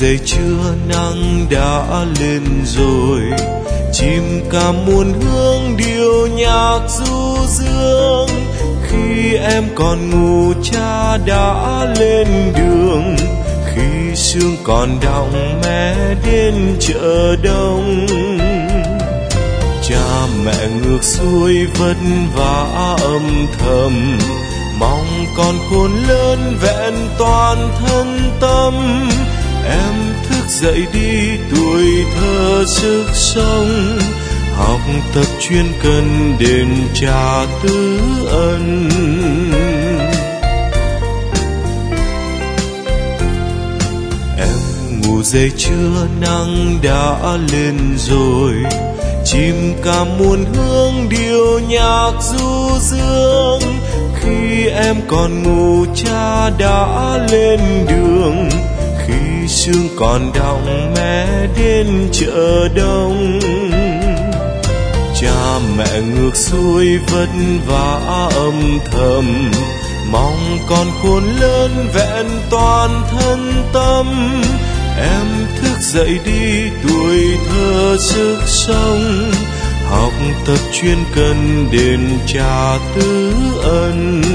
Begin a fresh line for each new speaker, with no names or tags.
dậy trưa nắng đã lên rồi, chim ca muôn hương điệu nhạc du dương. Khi em còn ngủ cha đã lên đường, khi sương còn đọng mẹ đến chợ đông. Cha mẹ ngược xuôi vất vả âm thầm, mong con khôn lớn vẹn toàn thân tâm. Em thức dậy đi tuổi thơ sức sống, học tập chuyên cần đền trả tứ ân. Em ngủ dậy trưa nắng đã lên rồi, chim ca muôn hương điệu nhạc du dương. Khi em còn ngủ cha đã lên đường, khi sương còn đọng mẹ đến chợ đông. Cha mẹ ngược xuôi vất vả âm thầm, mong con khôn lớn vẹn toàn thân tâm. Em thức dậy đi tuổi thơ sức sống, học tập chuyên cần đền trả tứ ân.